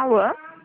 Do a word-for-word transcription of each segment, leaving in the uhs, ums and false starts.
Alô?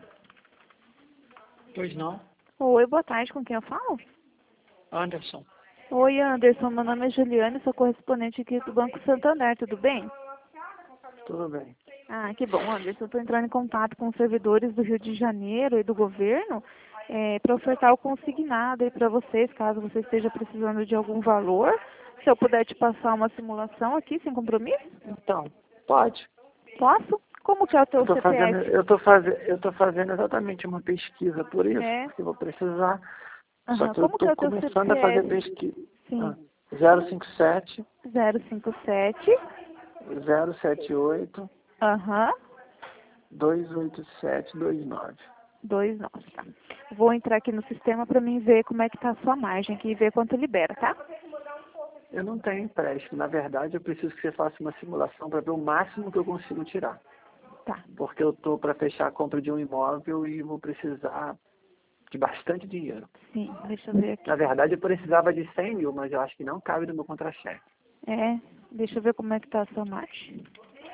Pois não. Oi, boa tarde, com quem eu falo? Anderson. Oi, Anderson, meu nome é Juliane, sou correspondente aqui do Banco Santander, tudo bem? Tudo bem. Ah, que bom, Anderson, eu estou entrando em contato com os servidores do Rio de Janeiro e do governo é, para ofertar o consignado aí para vocês, caso você esteja precisando de algum valor. Se eu puder te passar uma simulação aqui, sem compromisso? Então, pode. Posso? Como que é o teu Eu tô fazendo, C P F? eu tô fazendo, eu tô fazendo exatamente uma pesquisa por isso, É. porque eu vou precisar. Só Aham. que eu Como que tô é o teu começando a fazer C P F? pesquisa. Sim. Ah, zero cinco sete, zero cinco sete. zero sete oito, Aham. dois oito sete dois nove. Dois nove, tá. Vou entrar aqui no sistema para mim ver como é que tá a sua margem aqui e ver quanto libera, tá? Eu não tenho empréstimo. Na verdade, eu preciso que você faça uma simulação para ver o máximo que eu consigo tirar. Tá. Porque eu tô para fechar a compra de um imóvel e vou precisar de bastante dinheiro. Sim, deixa eu ver aqui. Na verdade, eu precisava de cem mil, mas eu acho que não cabe no meu contra-cheque. É, deixa eu ver como é que tá a sua margem.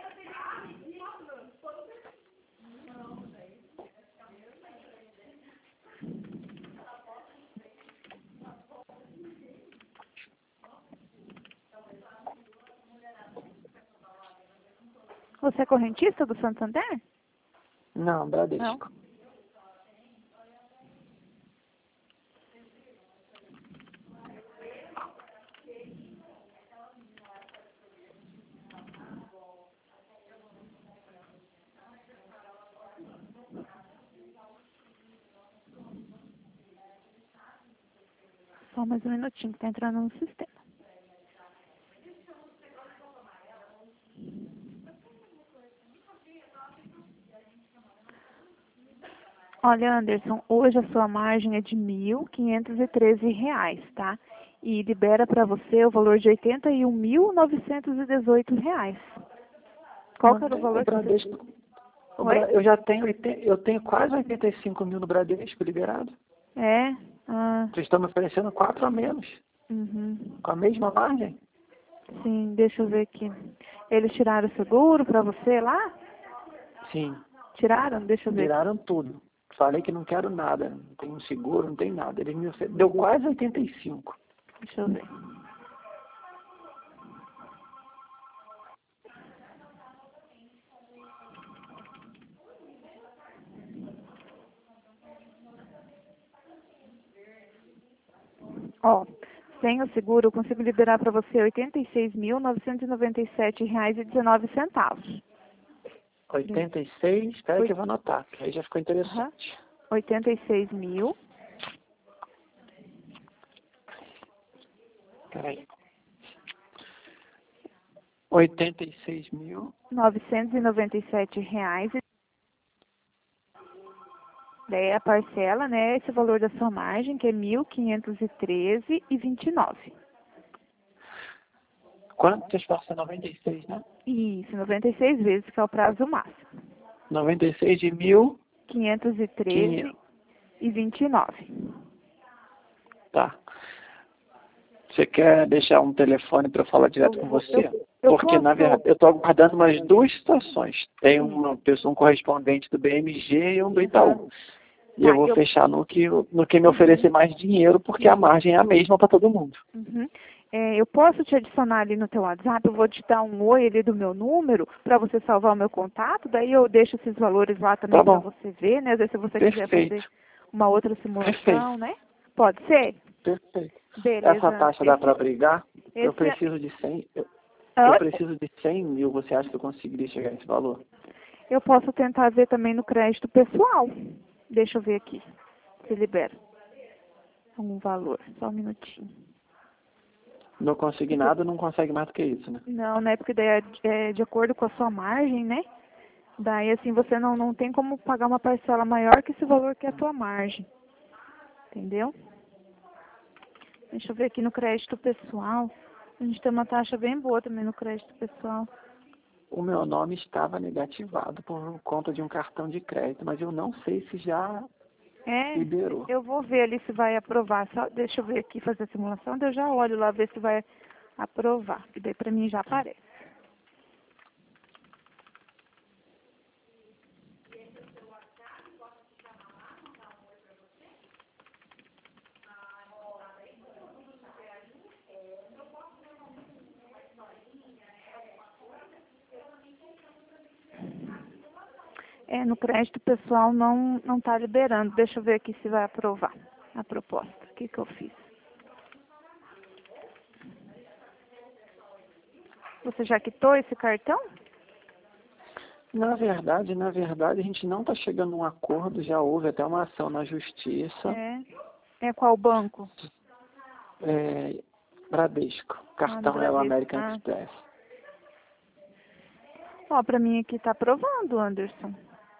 Você é correntista do Santander? Não, Não. Bradesco. Só mais um minutinho que tá entrando no sistema. Olha, Anderson, hoje a sua margem é de mil quinhentos e treze reais, tá? E libera para você o valor de oitenta e um mil novecentos e dezoito reais. Qual que era o O valor que você... Bradesco. O Oi? Bra- Eu já tenho, oitenta eu tenho quase oitenta e cinco mil no Bradesco liberado. É? Ah, Vocês estão me oferecendo quatro a menos, uhum. com a mesma margem. Sim, deixa eu ver aqui. Eles tiraram o seguro para você lá? Sim, Tiraram? Deixa eu ver aqui. tiraram tudo. Falei que não quero nada, não tenho seguro, não tem nada. Eles me ofer... Deu quase oitenta e cinco. Deixa eu ver. Ó, sem o seguro eu consigo liberar para você oitenta e seis mil novecentos e noventa e sete reais e dezenove centavos. oitenta e seis, espera Oi- que eu vou anotar, que aí já ficou Aham. interessante. oitenta e seis mil. Peraí. oitenta e seis mil. novecentos e noventa e sete reais. Daí a parcela, né, esse valor da sua margem, que é mil quinhentos e treze e vinte e nove. Quantas passam? noventa e seis, né? Isso, noventa e seis vezes, que é o prazo máximo. noventa e seis de mil. quinhentos e treze quinhentos. e vinte e nove. Tá. Você quer deixar um telefone para eu falar direto Eu, com vou- você? eu, eu Porque, na posso... verdade, eu estou aguardando umas duas situações. Tem Sim. uma pessoa, um correspondente do B M G e um do Aham. Itaú. E Tá, eu vou eu... fechar no que, no que me oferecer mais dinheiro, porque a margem é a mesma para todo mundo. Uhum. É, eu posso te adicionar ali no teu WhatsApp, eu vou te dar um oi ali do meu número para você salvar o meu contato, daí eu deixo esses valores lá também Tá para bom. você ver, né? Às vezes se você quiser fazer Perfeito. uma outra Perfeito. simulação, né? Pode ser? Perfeito. Essa Beleza. taxa dá para Esse, brigar? Eu esse... preciso de cem. Eu, eu Oi? preciso de cem mil. Você acha que eu conseguiria chegar nesse valor? Eu posso tentar ver também no crédito pessoal. Deixa eu ver aqui. Se libera um valor. Só um minutinho. No consignado não consegue mais do que isso, né? Não, né? Porque daí é, é de acordo com a sua margem, né? Daí assim você não, não tem como pagar uma parcela maior que esse valor que é a tua margem. Entendeu? Deixa eu ver aqui no crédito pessoal. A gente tem uma taxa bem boa também no crédito pessoal. O meu nome estava negativado por conta de um cartão de crédito, mas eu não sei se já É, liberou. eu vou ver ali se vai aprovar. Só deixa eu ver aqui fazer a simulação, daí eu já olho lá ver se vai aprovar. Que daí pra mim já aparece. É, no crédito pessoal não não está liberando. Deixa eu ver aqui se vai aprovar a proposta. O que que eu fiz? Você já quitou esse cartão? Na verdade, na verdade, a gente não está chegando a um acordo, já houve até uma ação na justiça. É. É qual banco? É, Bradesco. O cartão Ah, é o Bradesco. American Ah. Express. Ó, pra mim aqui tá aprovando, Anderson.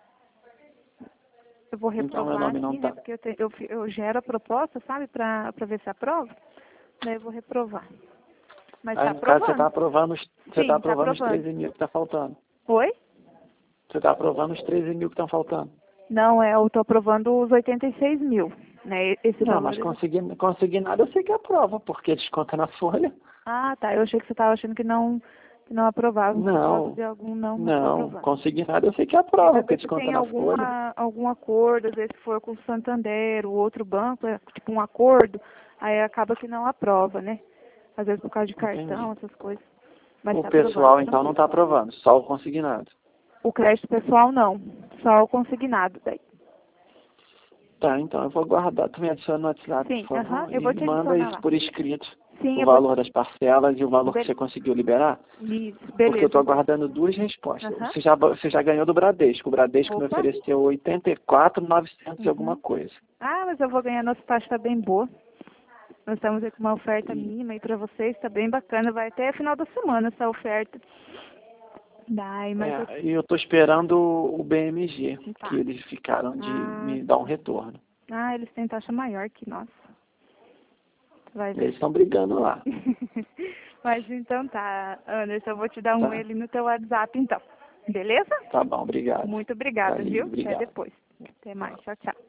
Eu vou Então meu reprovar nome não aqui, né? está. Porque eu, te, eu, fi- eu gero a proposta, sabe? Pra, pra ver se aprova. Daí eu vou reprovar. Mas tá Aí, no caso, você está aprovando. aprovando, os- você está Sim, tá aprovando os aprovando. treze mil que está faltando. Oi? Você está aprovando os treze mil que estão faltando. Não, é, eu tô aprovando os oitenta e seis mil, né? Esse Não, valor. mas eu- consegui, consignado eu sei que aprova, porque desconta na folha. Ah, tá. Eu achei que você tava achando que não, que não aprovava por causa Não, de algum não não, aprovando. consignado eu sei que É, aprova, às porque vezes desconta tem na folha. alguma, algum acordo, às vezes se for com o Santander, o outro banco, é tipo um acordo, aí acaba que não aprova, né? Às vezes por causa de cartão, Entendi. essas coisas. Mas O tá aprovando, pessoal então tranquilo. não está aprovando, só o consignado. O crédito pessoal não, só o consignado daí. Tá, então eu vou guardar. Tu me adiciona no WhatsApp, Sim, por aham, favor, eu vou e te manda adicionar isso lá. por escrito. Sim, O eu vou valor das parcelas e o valor que Be- você conseguiu liberar. Isso, Porque eu beleza, estou então. aguardando duas respostas. Aham. Você já, você já ganhou do Bradesco. O Bradesco me Opa. ofereceu oitenta e quatro mil e novecentos e alguma Uhum. coisa. Ah, mas eu vou ganhar, nossa taxa tá bem boa. Nós estamos aí com uma oferta E, mínima aí pra vocês, tá bem bacana. Vai até final da semana essa oferta. Daí, mas eu... é, e eu estou esperando o B M G, Tá. que eles ficaram de Ah, me dar um retorno. ah, eles têm taxa maior que nós. Vai ver. Eles estão brigando lá. Mas então tá, Anderson, eu vou te dar um Tá, ele no teu WhatsApp então. Beleza? tá bom, obrigado. Muito obrigada, Valeu, viu? Até obrigado. depois. Até mais. Tchau, tchau.